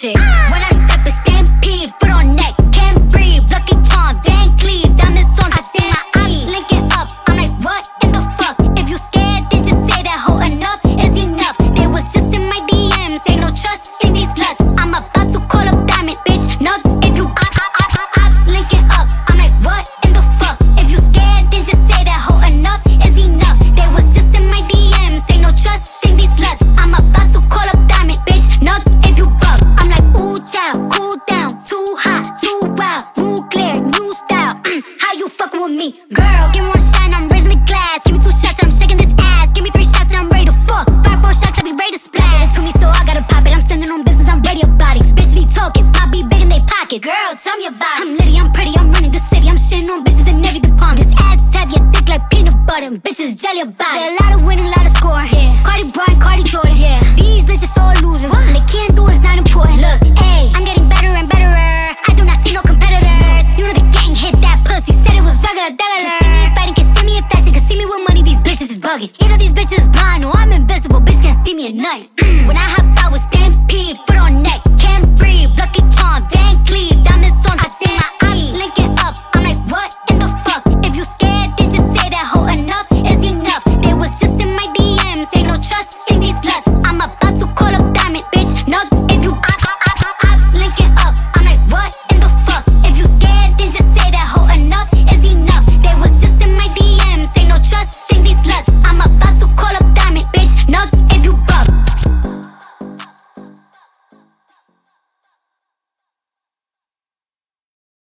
shit. When I step a stampede, foot on neck, can't breathe. Lucky Charm, Van Cleef, diamonds on. I see my eyes linking up. I'm like, what in the fuck? If you scared, then just say that hoe. Enough is enough. They was just in my DMs. Ain't no trust in these sluts. I'm about to call up Diamond, bitch. Nuts if you ops linking up. I'm like, what in the fuck? If you scared, then just say that hoe. Enough is enough. They was just in my DMs. Ain't no trust in these sluts. I'm about to call up Diamond, bitch. Nuts if you buck. I'm like, ooh, child, cool down. Too hot, too wild. Move clear, new style. How you fucking with me? Girl, give me one shine, I'm raising the glass. Give me 2 shots and I'm shaking this ass. Give me 3 shots and I'm ready to fuck. 5 more shots, I be ready to splash. To me, so I gotta pop it. I'm standing on business, I'm ready about it. Bitch be talking, I be big in they pocket. Girl, tell me about it. I'm litty, I'm pretty, I'm running the city. I'm shitting on bitches in every department. This ass heavy, thick like peanut butter. Bitches jelly about it. There a lot of winning, a lot of